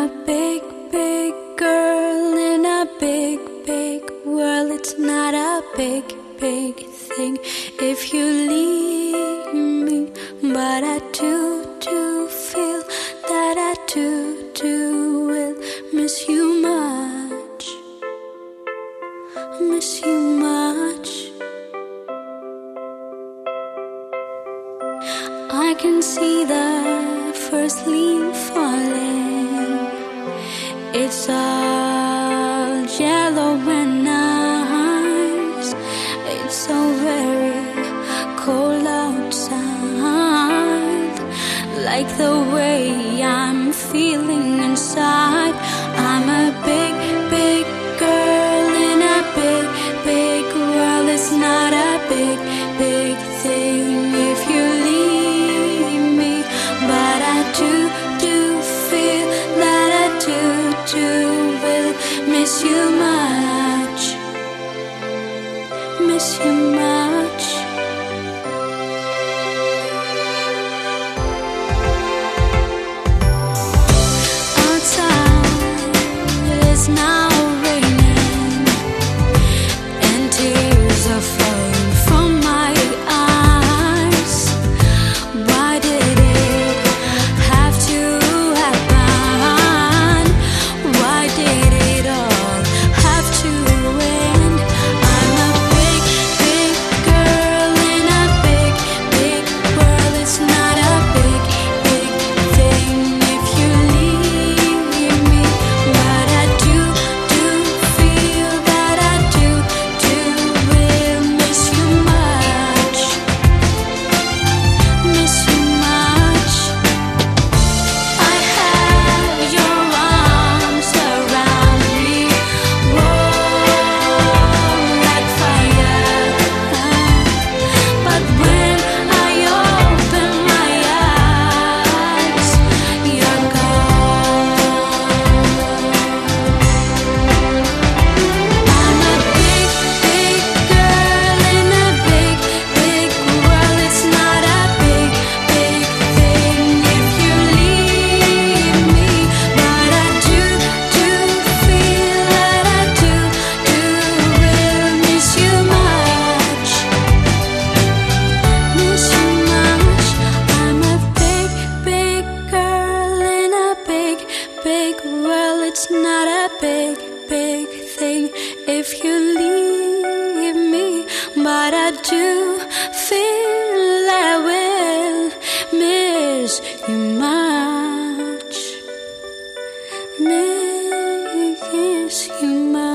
big, big girl in a big, big world. It's not a big, big thing if you leave me, but I do feel that I do will miss you much, miss you much. I can see the first leaf falling. It's all yellow and nice. It's so very cold outside, like the way I'm feeling inside. I'm a big, big girl in a big, big world. It's not a big, big thing if you leave me, but I do feel that I do will miss you much, miss you much. Outside it is now raining, and tears are falling from my eyes. Why did it have to happen? Why did it all have to end? I'm a big, big girl in a big, big world. It's not a big, big thing if you leave me, but I do feel that I do will miss you much, miss you much. I have your arms around me, warm like fire, but when I open my eyes, you're gone. I'm a big, big girl in a big, big world. It's not a big, big thing if you leave me, but I do feel that I do will miss you much, miss you much. I'm a big, big girl in a big, big world. It's not a big, big thing if you leave me, but I do feel I will miss you much, miss you much.